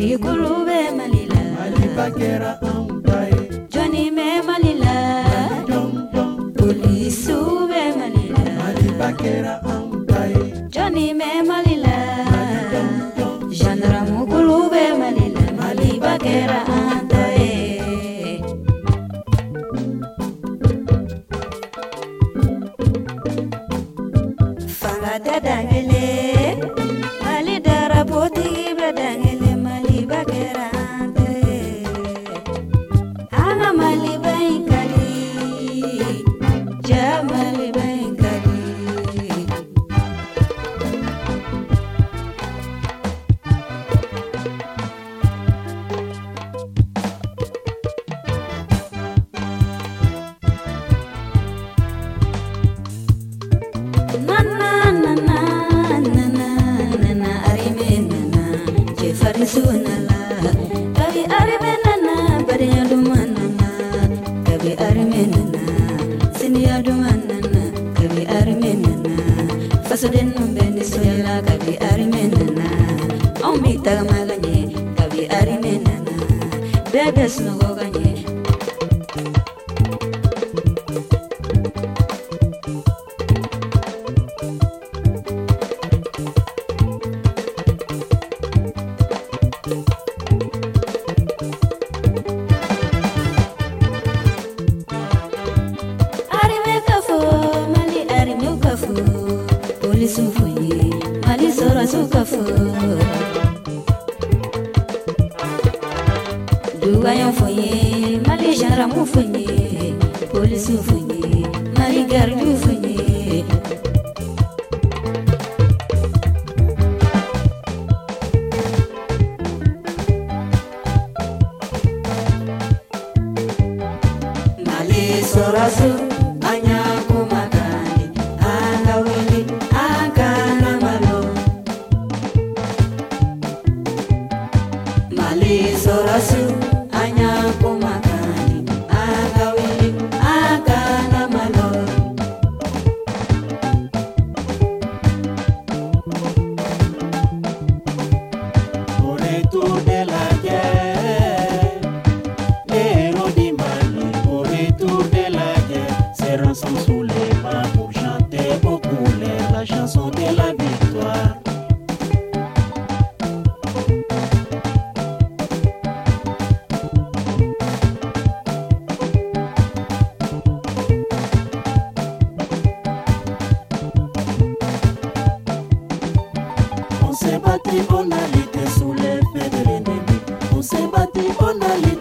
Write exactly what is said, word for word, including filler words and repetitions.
Ami kulube malila Mali bakera ambaye Johnny me malila Police ube malila Mali bakera ambaye Johnny me malila Gendarme kulube malila Mali bakera ambaye Fanga dadangele Mali daraboti bradangele Mali bakera ambaye Ana Mali baikali Ja Mali baikali Nana nana nana nana arime nana jefari sunala kabi arime nana bari aduma nana kabi arime nana sini aduma nana kabi arime nana fasoden nombeni soyala kabi arime nana omi tagamaganye kabi arime nana bebes no goganye Police ufuye, Mali sora sukafu Duga yofuye, Mali jara mufuye Police ufuye, Mali gardu ufuye Mali sora su, anya kumakani Anga wili, anga malo Mali sorasu, anya kumakani Anga wili, anga malo Au retour de la guerre Les héros du Mali Au retour de la guerre Se rassemblent sous les mains Pour chanter aux couleurs La chanson de la victoire On s'est battu, on a lutté sous les feux de l'ennemi On s'est battu, on a lutté